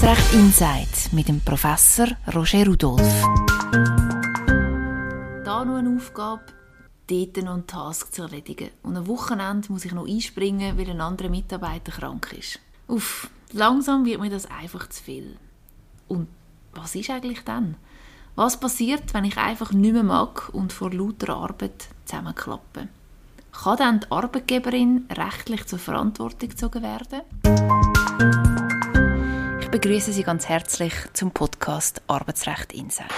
Arbeitsrecht Insight mit dem Professor Roger Rudolph. Da noch eine Aufgabe, dort noch einen Task zu erledigen. Und am Wochenende muss ich noch einspringen, weil ein anderer Mitarbeiter krank ist. Langsam wird mir das einfach zu viel. Und was ist eigentlich dann? Was passiert, wenn ich einfach nicht mehr mag und vor lauter Arbeit zusammenklappe? Kann dann die Arbeitgeberin rechtlich zur Verantwortung gezogen werden? Ich begrüße Sie ganz herzlich zum Podcast Arbeitsrecht Insight.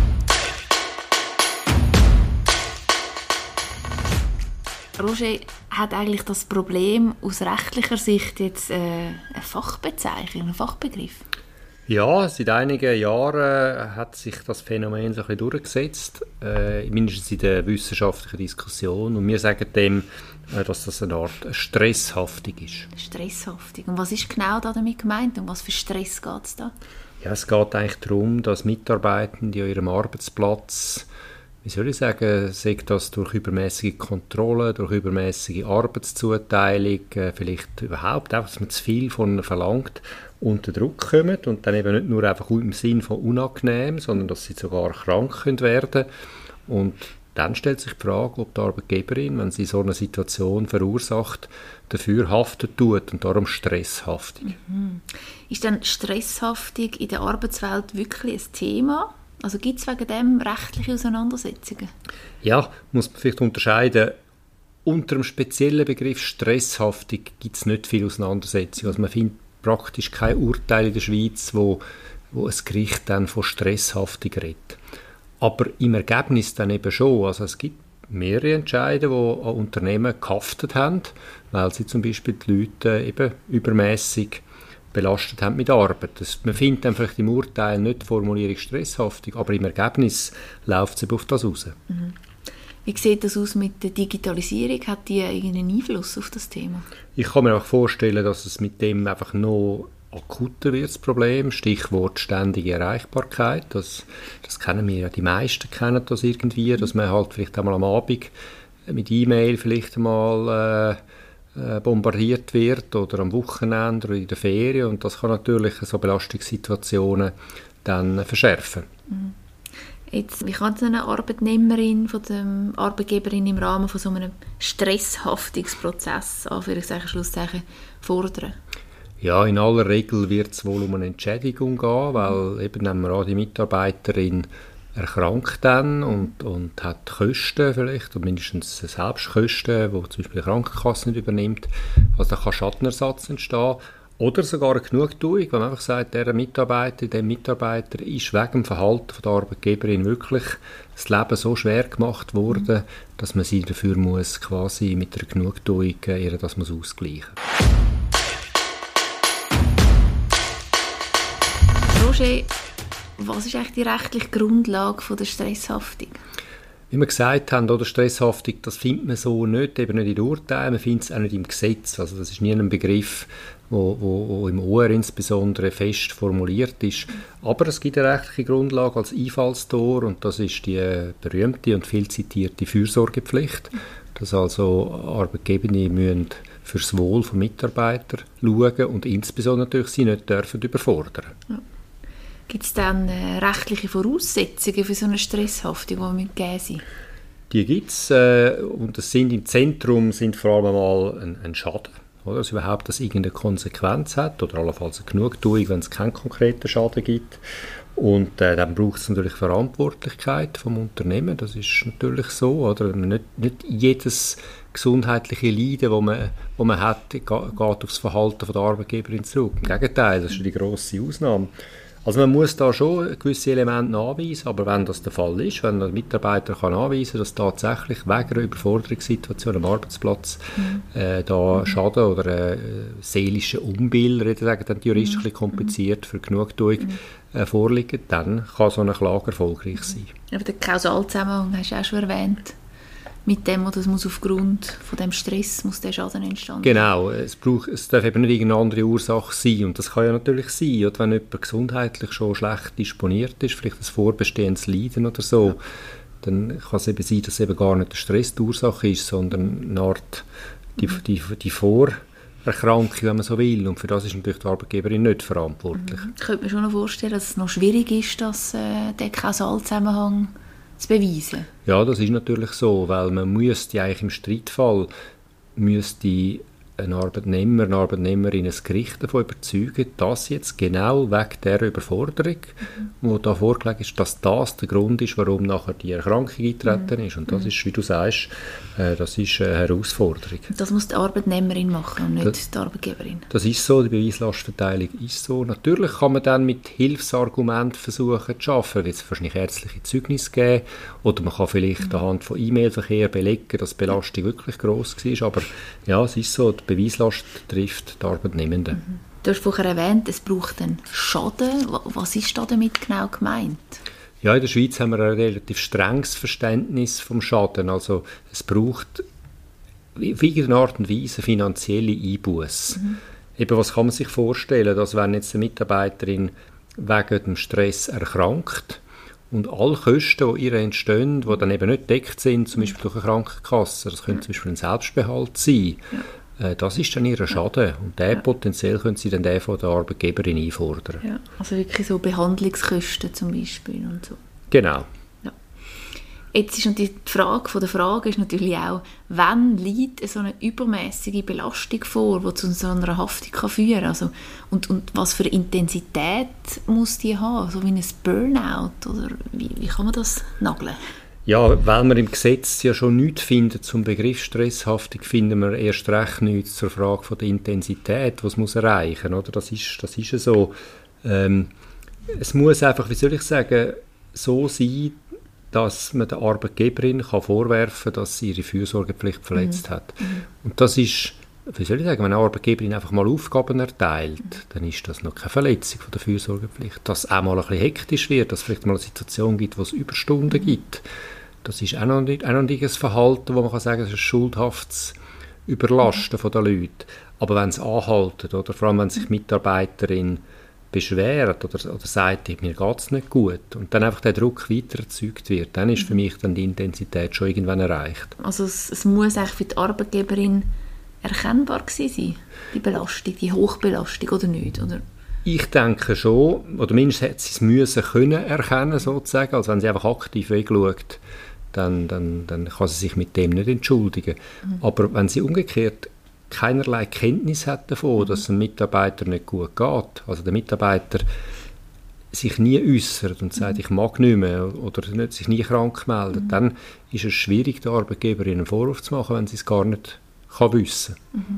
Roger, hat eigentlich das Problem aus rechtlicher Sicht jetzt eine Fachbezeichnung, einen Fachbegriff? Ja, seit einigen Jahren hat sich das Phänomen so ein bisschen durchgesetzt, mindestens in der wissenschaftlichen Diskussion. Und wir sagen dem, dass das eine Art Stresshaftung ist. Stresshaftung. Und was ist genau damit gemeint? Um was für Stress geht es da? Ja, es geht eigentlich darum, dass Mitarbeitende an ihrem Arbeitsplatz, wie soll ich sagen, sei das durch übermäßige Kontrolle, durch übermäßige Arbeitszuteilung, vielleicht überhaupt auch, dass man zu viel von ihnen verlangt, unter Druck kommen und dann eben nicht nur einfach im Sinn von unangenehm, sondern dass sie sogar krank werden können. Und dann stellt sich die Frage, ob die Arbeitgeberin, wenn sie so eine Situation verursacht, dafür haften tut und darum Stresshaftung. Mhm. Ist dann Stresshaftung in der Arbeitswelt wirklich ein Thema? Also gibt es wegen dem rechtliche Auseinandersetzungen? Ja, muss man vielleicht unterscheiden. Unter dem speziellen Begriff Stresshaftung gibt es nicht viel Auseinandersetzungen. Also man findet praktisch kein Urteil in der Schweiz, wo ein Gericht dann von Stresshaftung redet. Aber im Ergebnis dann eben schon. Also es gibt mehrere Entscheide, die an Unternehmen gehaftet haben, weil sie zum Beispiel die Leute eben übermäßig belastet haben mit Arbeit. Man findet dann vielleicht im Urteil nicht die Formulierung Stresshaftung, aber im Ergebnis läuft es eben auf das raus. Mhm. Wie sieht das aus mit der Digitalisierung? Hat die irgendeinen Einfluss auf das Thema? Ich kann mir auch vorstellen, dass es mit dem einfach noch akuter wird, das Problem. Stichwort ständige Erreichbarkeit. Das kennen wir ja, die meisten kennen das irgendwie, dass man halt vielleicht einmal am Abend mit E-Mail vielleicht einmal bombardiert wird oder am Wochenende oder in der Ferien, und das kann natürlich so Belastungssituationen dann verschärfen. Mhm. Jetzt, wie kann eine Arbeitnehmerin von der Arbeitgeberin im Rahmen von so einem Stresshaftungsprozess, Anführungszeichen, Schlusszeichen, fordern? Ja, in aller Regel wird es wohl um eine Entschädigung gehen, weil eben nehmen wir an, die Mitarbeiterin erkrankt dann und hat Kosten vielleicht, oder mindestens Selbstkosten, die zum Beispiel die Krankenkasse nicht übernimmt. Also da kann Schadenersatz entstehen. Oder sogar eine Genugtuung, wenn man einfach sagt, der Mitarbeiter ist wegen dem Verhalten von der Arbeitgeberin wirklich das Leben so schwer gemacht worden, dass man sie dafür muss quasi mit einer Genugtuung ihr das muss ausgleichen. Roger, was ist eigentlich die rechtliche Grundlage von der Stresshaftung? Wie wir gesagt haben, oder Stresshaftung, das findet man so nicht, eben nicht in den Urteilen, man findet es auch nicht im Gesetz. Also das ist nie ein Begriff, wo im OR insbesondere fest formuliert ist. Aber es gibt eine rechtliche Grundlage als Einfallstor, und das ist die berühmte und viel zitierte Fürsorgepflicht. Dass also Arbeitgeber müssen fürs Wohl von Mitarbeitern schauen und insbesondere natürlich sie nicht dürfen überfordern. Ja. Gibt es dann rechtliche Voraussetzungen für so eine Stresshaftung, die gegeben sind? Die gibt es, und das sind im Zentrum sind vor allem einmal ein Schaden, oder? Dass überhaupt das irgendeine Konsequenz hat, oder allenfalls eine Genugtuung, wenn es keinen konkreten Schaden gibt. Und dann braucht es natürlich Verantwortlichkeit vom Unternehmen, das ist natürlich so, oder? Nicht jedes gesundheitliche Leiden, das man hat, geht auf das Verhalten von der Arbeitgeberin zurück. Im Gegenteil, das ist die grosse Ausnahme. Also man muss da schon gewisse Elemente nachweisen, aber wenn das der Fall ist, wenn der Mitarbeiter kann nachweisen kann, dass tatsächlich wegen einer Überforderungssituation am Arbeitsplatz da Schaden oder seelische Unbill, sagen dann die Juristen ein bisschen kompliziert, für Genugtuung vorliegen, dann kann so eine Klage erfolgreich sein. Aber den Kausalzusammenhang hast du auch schon erwähnt. Mit dem, oder das muss aufgrund von dem Stress muss der Schaden entstehen. Genau, es darf eben nicht irgendeine andere Ursache sein, und das kann ja natürlich sein, oder wenn jemand gesundheitlich schon schlecht disponiert ist, vielleicht ein vorbestehendes Leiden oder so, ja, dann kann es eben sein, dass eben gar nicht der Stress die Ursache ist, sondern eine Art die Erkrankung, wenn man so will. Und für das ist natürlich die Arbeitgeberin nicht verantwortlich. Ich könnte mir schon noch vorstellen, dass es noch schwierig ist, den Kausalzusammenhang zu beweisen. Ja, das ist natürlich so, weil man müsste eigentlich im Streitfall ein Arbeitnehmer, eine Arbeitnehmerin ein Gericht davon überzeugen, dass jetzt genau wegen dieser Überforderung, die da vorgelegt ist, dass das der Grund ist, warum nachher die Erkrankung eingetreten ist. Und das ist, wie du sagst, das ist eine Herausforderung. Das muss die Arbeitnehmerin machen und nicht die Arbeitgeberin. Das ist so, die Beweislastverteilung ist so. Natürlich kann man dann mit Hilfsargumenten versuchen zu arbeiten, wird es wahrscheinlich ärztliche Zeugnisse geben oder man kann vielleicht anhand von E-Mail-Verkehr belegen, dass die Belastung wirklich gross war. Aber ja, es ist so, die Beweislast trifft die Arbeitnehmenden. Du hast vorher erwähnt, es braucht einen Schaden. Was ist da damit genau gemeint? Ja, in der Schweiz haben wir ein relativ strenges Verständnis vom Schaden. Also es braucht auf irgendeine Art und Weise finanzielle Einbuße. Eben, was kann man sich vorstellen, dass wenn jetzt eine Mitarbeiterin wegen dem Stress erkrankt und alle Kosten, die ihr entstehen, die dann eben nicht gedeckt sind, zum Beispiel durch eine Krankenkasse, das könnte zum Beispiel ein Selbstbehalt sein, das ist dann ihr Schaden. Und potenziell können sie dann den von der Arbeitgeberin einfordern. Ja, also wirklich so Behandlungskosten zum Beispiel und so. Genau. Ja. Jetzt ist natürlich die Frage von der Frage ist natürlich auch, wann liegt so eine übermäßige Belastung vor, die zu so einer Haftung kann führen kann? Also, und was für eine Intensität muss die haben? So wie ein Burnout? Oder wie kann man das nageln? Ja, weil wir im Gesetz ja schon nichts finden zum Begriff Stresshaftung, finden wir erst recht nichts zur Frage von der Intensität, was muss erreichen, oder? Das ist ja so. Es muss einfach, wie soll ich sagen, so sein, dass man der Arbeitgeberin kann vorwerfen kann, dass sie ihre Fürsorgepflicht verletzt hat. Und das ist, wie soll ich sagen, wenn eine Arbeitgeberin einfach mal Aufgaben erteilt, dann ist das noch keine Verletzung von der Fürsorgepflicht. Dass es auch mal ein bisschen hektisch wird, dass es vielleicht mal eine Situation gibt, wo es Überstunden gibt, das ist auch noch ein Verhalten, wo man kann sagen, das ist ein schuldhaftes Überlasten von den Leuten. Aber wenn es anhaltet, oder vor allem wenn sich die Mitarbeiterin beschwert oder sagt, mir geht es nicht gut und dann einfach der Druck weiter erzeugt wird, dann ist für mich dann die Intensität schon irgendwann erreicht. Also es muss eigentlich für die Arbeitgeberin erkennbar gewesen sein, die Belastung, die Hochbelastung oder nicht, oder? Ich denke schon, oder mindestens hätte sie es müssen können erkennen, sozusagen, also wenn sie einfach aktiv wegschaut, dann kann sie sich mit dem nicht entschuldigen. Aber wenn sie umgekehrt keinerlei Kenntnis hat davon, dass es einem Mitarbeiter nicht gut geht, also der Mitarbeiter sich nie äußert und sagt, ich mag nicht mehr oder sich nie krank meldet, dann ist es schwierig, der Arbeitgeberin einen Vorwurf zu machen, wenn sie es gar nicht kann wissen.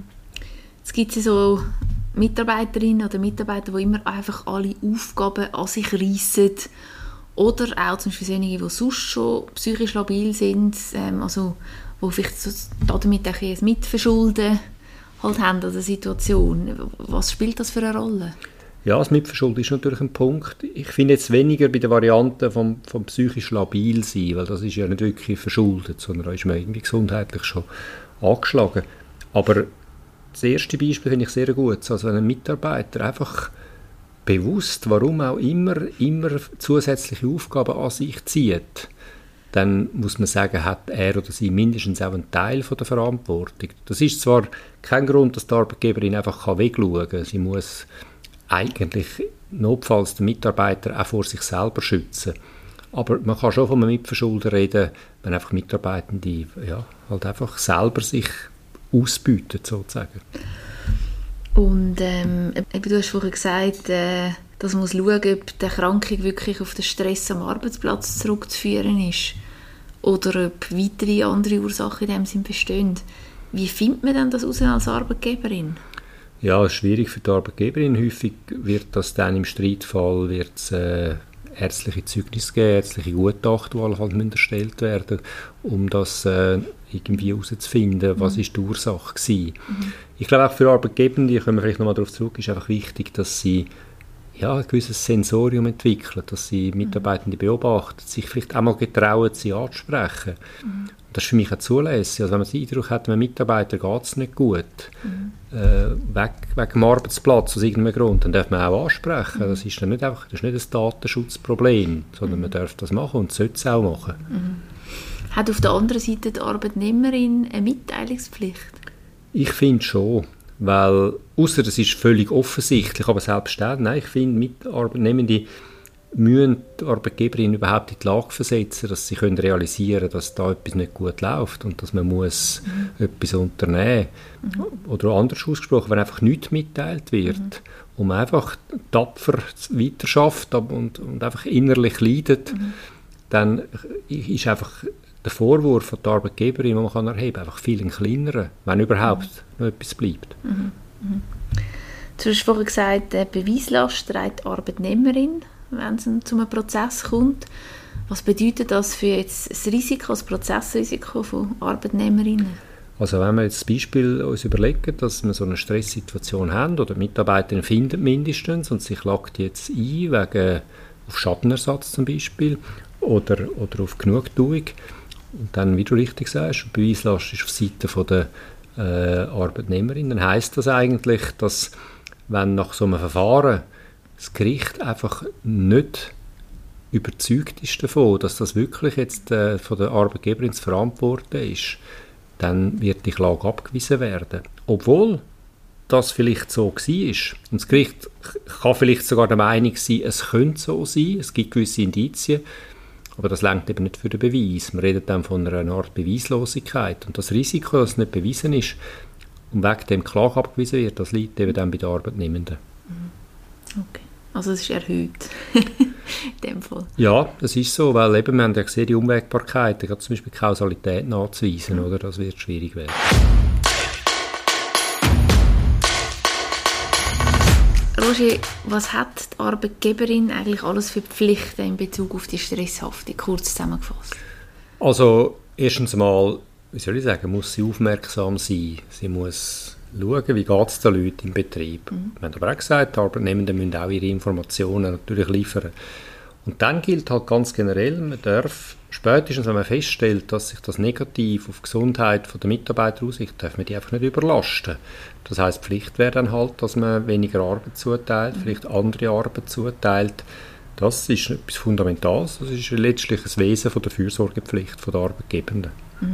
Es gibt so Mitarbeiterinnen oder Mitarbeiter, die immer einfach alle Aufgaben an sich reissen oder auch zum Beispiel solche, die sonst schon psychisch labil sind, also die vielleicht so damit auch ein Mitverschulden halt haben an der Situation. Was spielt das für eine Rolle? Ja, das Mitverschulden ist natürlich ein Punkt. Ich finde jetzt weniger bei der Variante vom psychisch labil sein, weil das ist ja nicht wirklich verschuldet, sondern da ist man irgendwie gesundheitlich schon angeschlagen. Aber das erste Beispiel finde ich sehr gut. Also wenn ein Mitarbeiter einfach bewusst, warum auch immer zusätzliche Aufgaben an sich zieht, dann muss man sagen, hat er oder sie mindestens auch einen Teil von der Verantwortung. Das ist zwar kein Grund, dass die Arbeitgeberin einfach wegschauen kann. Sie muss eigentlich notfalls den Mitarbeiter auch vor sich selber schützen. Aber man kann schon von einem Mitverschulden reden, wenn einfach Mitarbeitende halt einfach selber sich ausbeuten, sozusagen. Und du hast vorhin gesagt, dass man muss schauen, ob die Erkrankung wirklich auf den Stress am Arbeitsplatz zurückzuführen ist oder ob weitere andere Ursachen in dem Sinn bestehen. Wie findet man denn das heraus als Arbeitgeberin? Ja, es ist schwierig für die Arbeitgeberin. Häufig wird das dann im Streitfall ärztliche Zeugnisse geben, ärztliche Gutachten, die allenfalls erstellt werden, um das irgendwie herauszufinden, was ist die Ursache gewesen. Ich glaube, auch für Arbeitgebende, können wir vielleicht nochmal darauf zurück, ist einfach wichtig, dass sie ein gewisses Sensorium entwickeln, dass sie Mitarbeitende beobachten, sich vielleicht auch mal getrauen, sie anzusprechen. Das ist für mich auch zulässig. Also wenn man den Eindruck hat, einem Mitarbeiter geht es nicht gut, wegen dem Arbeitsplatz aus irgendeinem Grund, dann darf man auch ansprechen. Das ist dann nicht einfach, das ist nicht ein Datenschutzproblem, sondern man darf das machen und sollte es auch machen. Hat auf der anderen Seite die Arbeitnehmerin eine Mitteilungspflicht? Ich finde schon, weil, ausser es ist völlig offensichtlich, aber selbst dann, nein, ich finde, Mitarbeitnehmende müssen die Arbeitgeberin überhaupt in die Lage versetzen, dass sie können realisieren, dass da etwas nicht gut läuft und dass man muss etwas unternehmen muss. Oder anders ausgesprochen, wenn einfach nichts mitteilt wird und man einfach tapfer weiter schafft und einfach innerlich leidet, dann ist einfach der Vorwurf an die Arbeitgeberin, den man kann erheben kann, einfach viel kleiner, wenn überhaupt noch etwas bleibt. Du hast vorhin gesagt, Beweislast trägt die Arbeitnehmerin, wenn es zu einem Prozess kommt. Was bedeutet das für jetzt das Risiko, das Prozessrisiko von Arbeitnehmerinnen? Also wenn wir jetzt das Beispiel uns überlegen, dass wir so eine Stresssituation haben, oder die Mitarbeiterin findet mindestens und sie klagt jetzt ein, wegen auf Schadenersatz zum Beispiel, oder auf Genugtuung, und dann, wie du richtig sagst, die Beweislast ist auf Seite der Arbeitnehmerin, dann heisst das eigentlich, dass wenn nach so einem Verfahren das Gericht einfach nicht überzeugt ist davon, dass das wirklich jetzt von der Arbeitgeberin zu verantworten ist, dann wird die Klage abgewiesen werden. Obwohl das vielleicht so war. Und das Gericht kann vielleicht sogar der Meinung sein, es könnte so sein, es gibt gewisse Indizien, aber das reicht eben nicht für den Beweis. Wir reden dann von einer Art Beweislosigkeit. Und das Risiko, dass es nicht bewiesen ist und wegen dem Klage abgewiesen wird, das liegt eben dann bei den Arbeitnehmenden. Okay. Also es ist erhöht in dem Fall. Ja, das ist so, weil eben, wir haben ja gesehen, die Unwägbarkeit, da zum Beispiel Kausalität nachzuweisen, oder? Das wird schwierig werden. Roger, was hat die Arbeitgeberin eigentlich alles für Pflichten in Bezug auf die Stresshaftung, kurz zusammengefasst? Also erstens mal, wie soll ich sagen, muss sie aufmerksam sein. Sie muss schauen, wie geht es den Leuten im Betrieb. Wir haben aber auch gesagt, die Arbeitnehmenden müssen auch ihre Informationen natürlich liefern. Und dann gilt halt ganz generell, man darf, spätestens wenn man feststellt, dass sich das negativ auf die Gesundheit der Mitarbeiter auswirkt, darf man die einfach nicht überlasten. Das heisst, Pflicht wäre dann halt, dass man weniger Arbeit zuteilt, vielleicht andere Arbeit zuteilt. Das ist etwas Fundamentales, das ist letztlich das Wesen von der Fürsorgepflicht der Arbeitgebenden.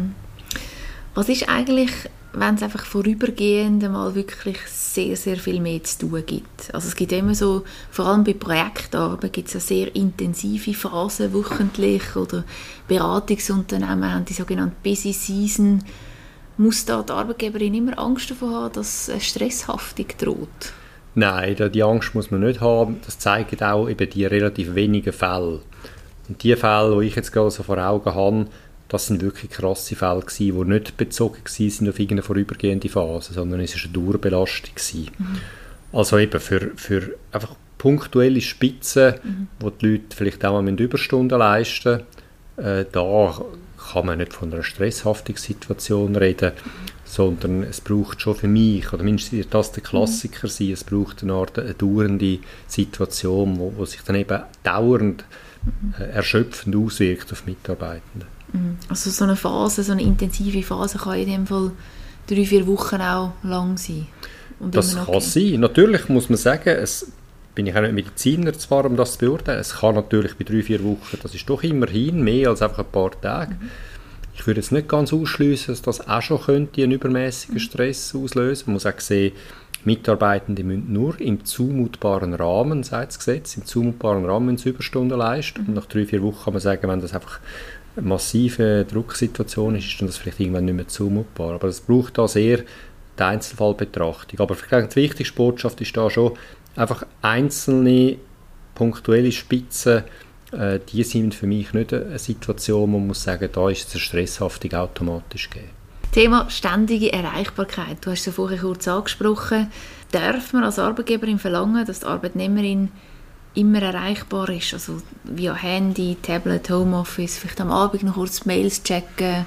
Was ist eigentlich, wenn es einfach vorübergehend mal wirklich sehr, sehr viel mehr zu tun gibt? Also es gibt immer so, vor allem bei Projektarbeit gibt es ja sehr intensive Phasen wöchentlich oder Beratungsunternehmen haben die sogenannte Busy Season. Muss da die Arbeitgeberin immer Angst davor haben, dass eine Stresshaftung droht? Nein, die Angst muss man nicht haben. Das zeigen auch eben die relativ wenigen Fälle. Und die Fälle, die ich jetzt gerade so vor Augen habe, das sind wirklich krasse Fälle gewesen, die nicht bezogen waren auf irgendeine vorübergehende Phase, sondern es war eine Dauerbelastung gewesen. Also eben für einfach punktuelle Spitzen, wo die Leute vielleicht auch mal Überstunden leisten müssen, da kann man nicht von einer Stresshaftungssituation reden, sondern es braucht schon für mich, oder mindestens wird das der Klassiker sein, es braucht eine Art eine dauernde Situation, wo sich dann eben dauernd erschöpfend auswirkt auf Mitarbeitende. Also so eine Phase, so eine intensive Phase kann in dem Fall 3-4 Wochen auch lang sein. Und das kann sein. Natürlich muss man sagen, bin ich auch nicht Mediziner zwar, um das zu beurteilen, es kann natürlich bei 3-4 Wochen, das ist doch immerhin mehr als einfach ein paar Tage. Ich würde jetzt nicht ganz ausschliessen, dass das auch schon könnte einen übermäßigen Stress auslösen. Man muss auch sehen, Mitarbeitende müssen nur im zumutbaren Rahmen, sagt das Gesetz, im zumutbaren Rahmen müssen sie Überstunden leisten. Und nach 3-4 Wochen kann man sagen, wenn das einfach eine massive Drucksituation ist, ist dann das vielleicht irgendwann nicht mehr zumutbar. Aber es braucht da sehr die Einzelfallbetrachtung. Aber ich denke, die wichtigste Botschaft ist da schon, einfach einzelne punktuelle Spitzen, die sind für mich nicht eine Situation, wo man muss sagen, da ist eine Stresshaftung automatisch gegeben. Thema ständige Erreichbarkeit. Du hast es ja vorher kurz angesprochen. Darf man als Arbeitgeberin verlangen, dass die Arbeitnehmerin immer erreichbar ist? Also via Handy, Tablet, Homeoffice, vielleicht am Abend noch kurz Mails checken?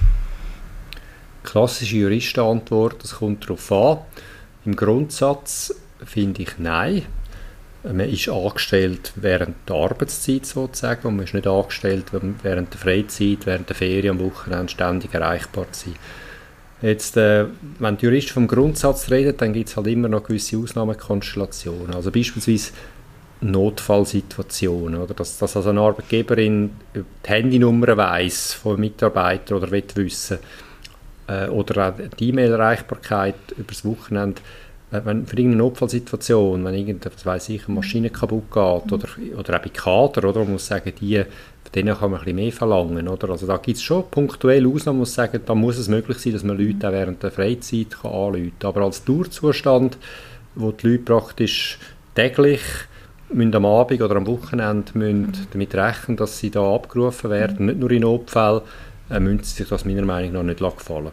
Klassische Juristenantwort, das kommt darauf an. Im Grundsatz finde ich nein. Man ist angestellt während der Arbeitszeit sozusagen und man ist nicht angestellt während der Freizeit, während der Ferien, am Wochenende ständig erreichbar zu sein. Jetzt, wenn die Juristen vom Grundsatz reden, dann gibt es halt immer noch gewisse Ausnahmekonstellationen. Also beispielsweise Notfallsituationen, oder dass also eine Arbeitgeberin die Handynummer weiss von Mitarbeitern oder will wissen, oder auch die E-Mail-Erreichbarkeit über das Wochenende. Wenn für irgendeine Notfallsituation, wenn eine Maschine kaputt geht oder auch bei Kader, oder, man muss sagen, von denen kann man ein bisschen mehr verlangen. Oder? Also da gibt es schon punktuell Ausnahmen, muss sagen, da muss es möglich sein, dass man Leute auch während der Freizeit anrufen kann. Aber als Dauerzustand, wo die Leute praktisch täglich müssen am Abend oder am Wochenende müssen damit rechnen, dass sie da abgerufen werden, nicht nur in Notfällen, müssen sie sich das meiner Meinung nach nicht gefallen.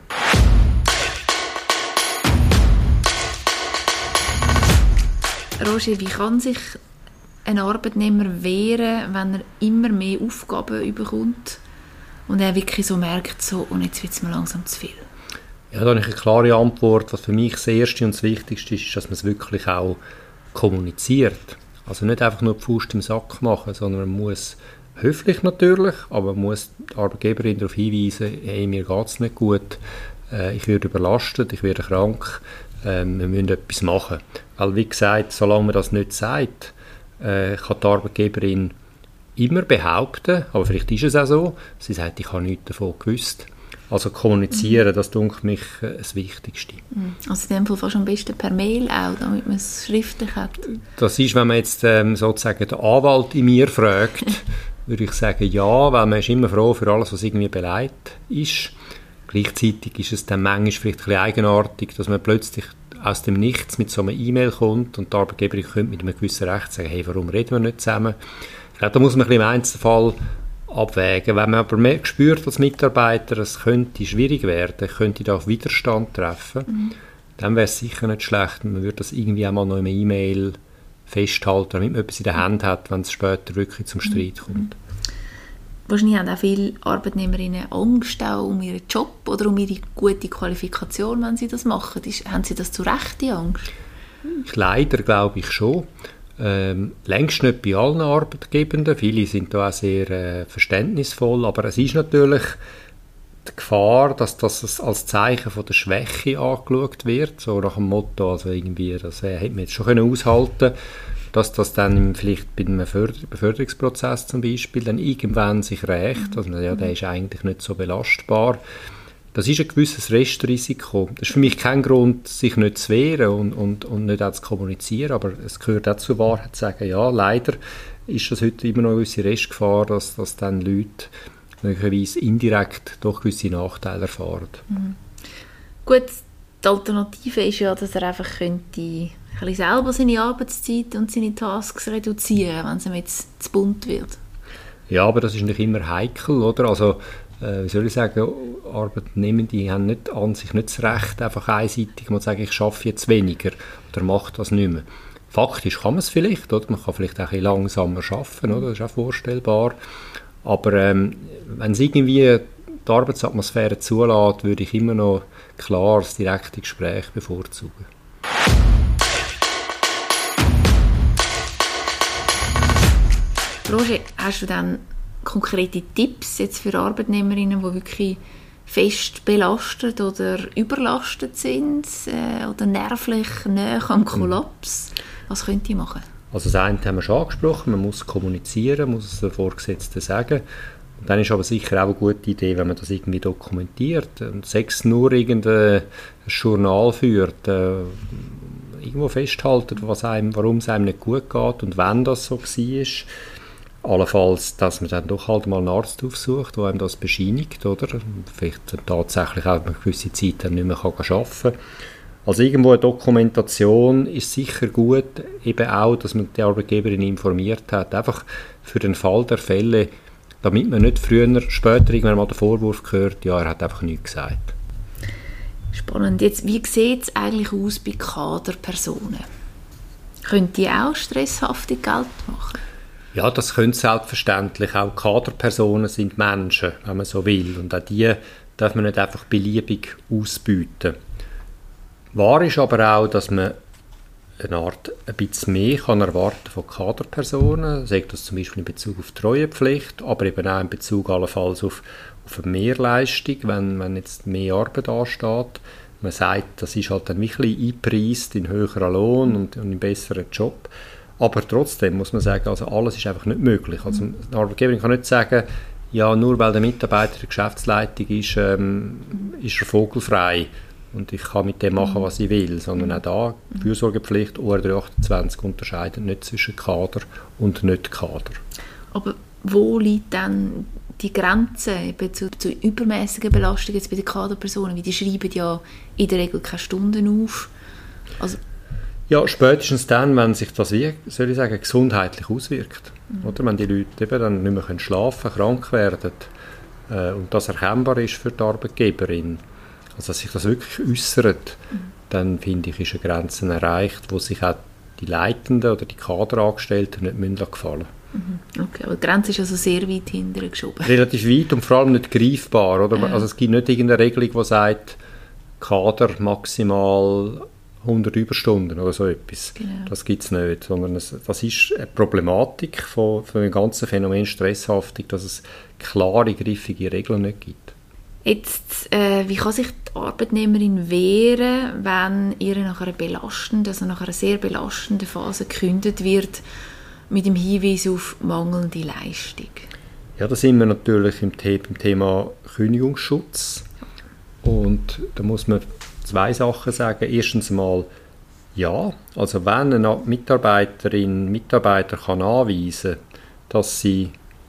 Roger, wie kann sich ein Arbeitnehmer wehren, wenn er immer mehr Aufgaben bekommt und er wirklich so merkt, und jetzt wird es mir langsam zu viel? Ja, da habe ich eine klare Antwort. Was für mich das Erste und das Wichtigste ist, dass man es wirklich auch kommuniziert. Also nicht einfach nur die Faust im Sack machen, sondern man muss höflich natürlich, aber man muss die Arbeitgeberin darauf hinweisen, hey, mir geht es nicht gut, ich werde überlastet, ich werde krank, wir müssen etwas machen. Weil, wie gesagt, solange man das nicht sagt, kann die Arbeitgeberin immer behaupten, aber vielleicht ist es auch so, sie sagt, ich habe nichts davon gewusst. Also kommunizieren, das dunkelt mich das Wichtigste. Also in dem Fall fast am besten per Mail auch, damit man es schriftlich hat. Das ist, wenn man jetzt sozusagen den Anwalt in mir fragt, würde ich sagen, ja, weil man ist immer froh für alles, was irgendwie beleidigt ist. Gleichzeitig ist es dann manchmal vielleicht ein bisschen eigenartig, dass man plötzlich aus dem Nichts mit so einer E-Mail kommt und die Arbeitgeberin könnte mit einem gewissen Recht sagen, hey, warum reden wir nicht zusammen? Ich glaube, da muss man ein bisschen im Einzelfall abwägen. Wenn man aber mehr spürt als Mitarbeiter, es könnte schwierig werden, könnte da auf Widerstand treffen, dann wäre es sicher nicht schlecht, man würde das irgendwie einmal noch in einer E-Mail festhalten, damit man etwas in der Hand hat, wenn es später wirklich zum Streit kommt. Wahrscheinlich haben auch viele Arbeitnehmerinnen Angst auch um ihren Job oder um ihre gute Qualifikation, wenn sie das machen. Haben sie das zu Recht, die Angst? Leider glaube ich schon. Längst nicht bei allen Arbeitgebenden. Viele sind da auch sehr verständnisvoll, aber es ist natürlich die Gefahr, dass das als Zeichen von der Schwäche angeschaut wird, so nach dem Motto, also irgendwie, das hätte man jetzt schon aushalten können, dass das dann vielleicht bei einem Beförderungsprozess zum Beispiel dann irgendwann sich rächt, also ja, der ist eigentlich nicht so belastbar. Das ist ein gewisses Restrisiko. Das ist für mich kein Grund, sich nicht zu wehren und nicht auch zu kommunizieren, aber es gehört auch zur Wahrheit zu sagen, ja, leider ist das heute immer noch eine gewisse Restgefahr, dass dann Leute möglicherweise indirekt doch gewisse Nachteile erfahren. Gut, die Alternative ist ja, dass er einfach könnte ein bisschen selber seine Arbeitszeit und seine Tasks reduzieren, wenn es ihm jetzt zu bunt wird. Ja, aber das ist nicht immer heikel, oder? Also, wie soll ich sagen, Arbeitnehmende haben nicht an sich nicht das Recht, einfach einseitig mal zu sagen, ich arbeite jetzt weniger oder mache das nicht mehr. Faktisch kann man es vielleicht, oder? Man kann vielleicht auch ein bisschen langsamer arbeiten, oder? Das ist auch vorstellbar. Aber wenn es irgendwie die Arbeitsatmosphäre zulässt, würde ich immer noch klar das direkte Gespräch bevorzugen. Roger, hast du dann konkrete Tipps jetzt für Arbeitnehmerinnen, die wirklich fest belastet oder überlastet sind oder nervlich nahe am Kollaps? Was könnt ihr machen? Also das eine haben wir schon angesprochen, man muss kommunizieren, muss es den Vorgesetzten sagen. Und dann ist aber sicher auch eine gute Idee, wenn man das irgendwie dokumentiert. Und sei es nur irgendein Journal führt, irgendwo festhalten, warum es einem nicht gut geht und wenn das so war. Allenfalls, dass man dann doch halt mal einen Arzt aufsucht, der einem das bescheinigt, oder? Vielleicht tatsächlich auch eine gewisse Zeit dann nicht mehr arbeiten kann. Also irgendwo eine Dokumentation ist sicher gut, eben auch, dass man die Arbeitgeberin informiert hat, einfach für den Fall der Fälle, damit man nicht später irgendwann mal den Vorwurf hört, ja, er hat einfach nichts gesagt. Spannend. Jetzt, wie sieht es eigentlich aus bei Kaderpersonen? Können die auch stresshafte Geld machen? Ja, das können selbstverständlich. Auch Kaderpersonen sind Menschen, wenn man so will. Und auch die darf man nicht einfach beliebig ausbieten. Wahr ist aber auch, dass man ein bisschen mehr kann erwarten von Kaderpersonen, sagt das zum Beispiel in Bezug auf Treuepflicht, aber eben auch in Bezug allenfalls auf eine Mehrleistung, wenn jetzt mehr Arbeit ansteht. Man sagt, das ist halt dann wirklich eingepreist in höheren Lohn und in besseren Job. Aber trotzdem muss man sagen, also alles ist einfach nicht möglich. Also eine Arbeitgeberin kann nicht sagen, ja, nur weil der Mitarbeiter der Geschäftsleitung ist er vogelfrei und ich kann mit dem machen, was ich will, sondern auch da, Fürsorgepflicht, OR 328 unterscheidet nicht zwischen Kader und Nicht-Kader. Aber wo liegt dann die Grenze eben zu übermäßigen Belastungen jetzt bei den Kaderpersonen? Weil die schreiben ja in der Regel keine Stunden auf. Also ja, spätestens dann, wenn sich das, wie soll ich sagen, gesundheitlich auswirkt. Oder wenn die Leute eben dann nicht mehr schlafen können, krank werden und das erkennbar ist für die Arbeitgeberin, also dass sich das wirklich äußert, dann finde ich, ist eine Grenze erreicht, wo sich auch die Leitenden oder die Kaderangestellten nicht müssen gefallen. Okay, aber die Grenze ist also sehr weit hinterher geschoben. Relativ weit und vor allem nicht greifbar. Oder? Also es gibt nicht irgendeine Regelung, die sagt, Kader maximal 100 Überstunden oder so etwas. Genau. Das gibt es nicht, sondern das ist eine Problematik von dem ganzen Phänomen Stresshaftung, dass es klare, griffige Regeln nicht gibt. Jetzt, wie kann sich die Arbeitnehmerin wehren, wenn ihr nach einer sehr belastenden Phase gekündigt wird, mit dem Hinweis auf mangelnde Leistung? Ja, da sind wir natürlich im Thema Kündigungsschutz. Und da muss man 2 Sachen sagen. Erstens mal, ja, also wenn eine Mitarbeiter kann anweisen, dass sie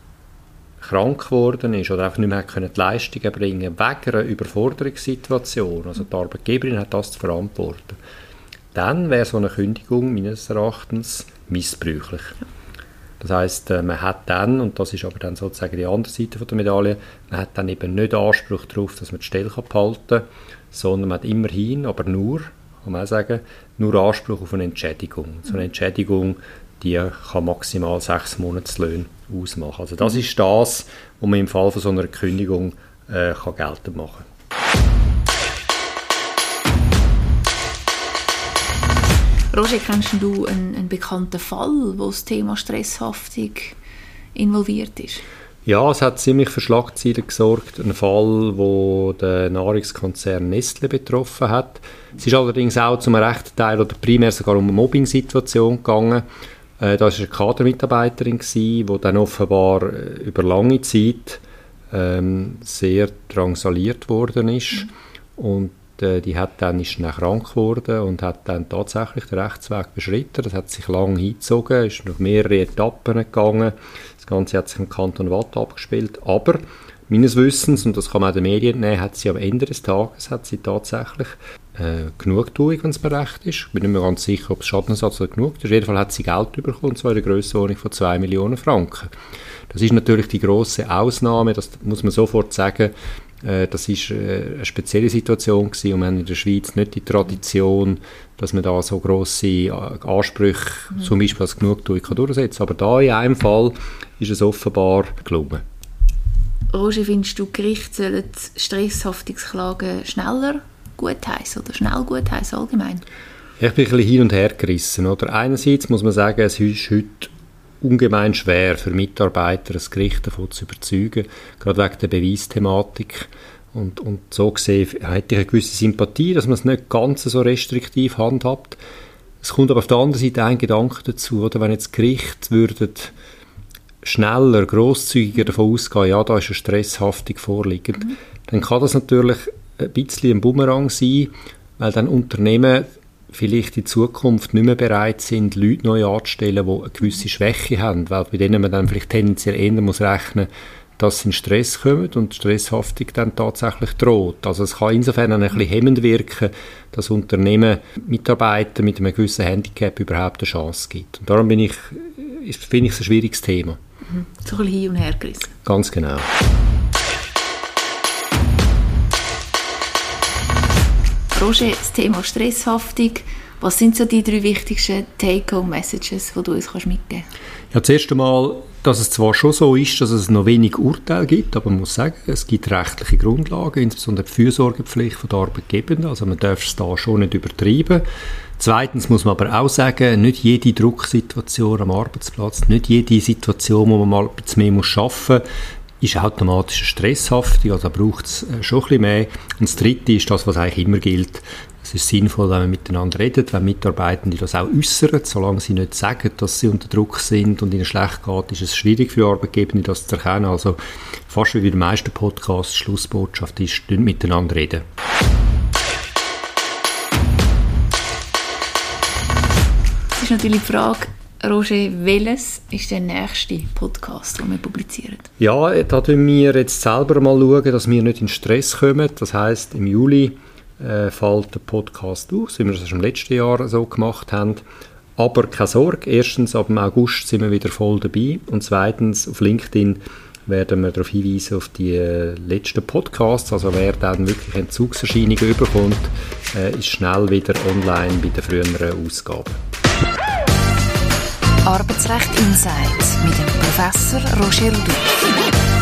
krank geworden ist oder einfach nicht mehr die Leistungen bringen wegen einer Überforderungssituation, also die Arbeitgeberin hat das zu verantworten, dann wäre so eine Kündigung meines Erachtens missbräuchlich. Das heisst, man hat dann, und das ist aber dann sozusagen die andere Seite der Medaille, man hat dann eben nicht Anspruch darauf, dass man die Stelle behalten kann, sondern man hat immerhin, aber nur, kann man auch sagen, nur Anspruch auf eine Entschädigung. So eine Entschädigung, die kann maximal 6 Monatslöhne ausmachen. Also das ist das, was man im Fall von so einer Kündigung kann geltend machen kann. Roger, kennst du einen bekannten Fall, wo das Thema Stresshaftung involviert ist? Ja, es hat ziemlich für Schlagzeilen gesorgt. Ein Fall, wo der Nahrungskonzern Nestlé betroffen hat. Es ist allerdings auch zum rechten Teil oder primär sogar um eine Mobbing-Situation gegangen. Da war eine Kadermitarbeiterin, die dann offenbar über lange Zeit sehr drangsaliert worden ist. Und die ist dann krank geworden und hat dann tatsächlich den Rechtsweg beschritten. Das hat sich lange hingezogen, ist durch mehrere Etappen gegangen. Das Ganze hat sich im Kanton Waadt abgespielt. Aber meines Wissens, und das kann man auch den Medien entnehmen, hat sie am Ende des Tages tatsächlich Genugtuung, wenn es mir recht ist. Ich bin nicht mehr ganz sicher, ob es Schadenersatz oder genug ist. Auf jeden Fall hat sie Geld bekommen, und zwar in der Grössenordnung von 2 Millionen Franken. Das ist natürlich die grosse Ausnahme, das muss man sofort sagen. Das war eine spezielle Situation gewesen, und wir haben in der Schweiz nicht die Tradition, dass man da so grosse Ansprüche, zum Beispiel als Genugtuung, durchsetzen kann. Aber da in einem Fall ist es offenbar gelungen. Roger, findest du, Gerichte sollen Stresshaftungsklagen schneller gutheissen oder schnell gutheissen allgemein? Ich bin ein bisschen hin und her gerissen. Oder? Einerseits muss man sagen, es ist heute ungemein schwer für Mitarbeiter, ein Gericht davon zu überzeugen, gerade wegen der Beweisthematik. Und so gesehen hätte ich eine gewisse Sympathie, dass man es nicht ganz so restriktiv handhabt. Es kommt aber auf der anderen Seite ein Gedanke dazu, oder wenn jetzt Gerichte würden schneller, grosszügiger davon ausgehen, ja, da ist eine Stresshaftung vorliegend, dann kann das natürlich ein bisschen ein Bumerang sein, weil dann Unternehmen vielleicht in Zukunft nicht mehr bereit sind, Leute neu anzustellen, die eine gewisse Schwäche haben, weil bei denen man dann vielleicht tendenziell eher muss rechnen, dass sie in Stress kommen und Stresshaftung dann tatsächlich droht. Also es kann insofern ein bisschen hemmend wirken, dass Unternehmen Mitarbeiter mit einem gewissen Handicap überhaupt eine Chance gibt. Und darum finde ich es ein schwieriges Thema. So ein bisschen hin und her gerissen. Ganz genau. Roger, das Thema Stresshaftung. Was sind so die 3 wichtigsten Take-Home-Messages, die du uns mitgeben kannst? Ja, zuerst einmal, dass es zwar schon so ist, dass es noch wenig Urteile gibt, aber man muss sagen, es gibt rechtliche Grundlagen, insbesondere die Fürsorgepflicht der Arbeitgebenden, also man darf es da schon nicht übertreiben. Zweitens muss man aber auch sagen, nicht jede Drucksituation am Arbeitsplatz, nicht jede Situation, wo man mal ein bisschen mehr arbeiten muss, ist automatisch eine Stresshaftung, also braucht es schon ein bisschen mehr. Und das Dritte ist das, was eigentlich immer gilt. Es ist sinnvoll, wenn man miteinander redet, wenn Mitarbeitende das auch äußern. Solange sie nicht sagen, dass sie unter Druck sind und ihnen schlecht geht, ist es schwierig für Arbeitgeber, das zu erkennen. Also fast wie bei den meisten Podcasts, die Schlussbotschaft ist, miteinander reden. Das ist natürlich die Frage, Roger, welches ist der nächste Podcast, den wir publizieren? Ja, da schauen wir jetzt selber mal schauen, dass wir nicht in Stress kommen. Das heisst, im Juli fällt der Podcast aus, wie wir das schon im letzten Jahr so gemacht haben. Aber keine Sorge, erstens, ab dem August sind wir wieder voll dabei und zweitens, auf LinkedIn werden wir darauf hinweisen, auf die letzten Podcasts. Also wer dann wirklich Entzugserscheinungen überkommt, ist schnell wieder online bei der früheren Ausgabe. Arbeitsrecht Insights mit dem Professor Roger Rudolph.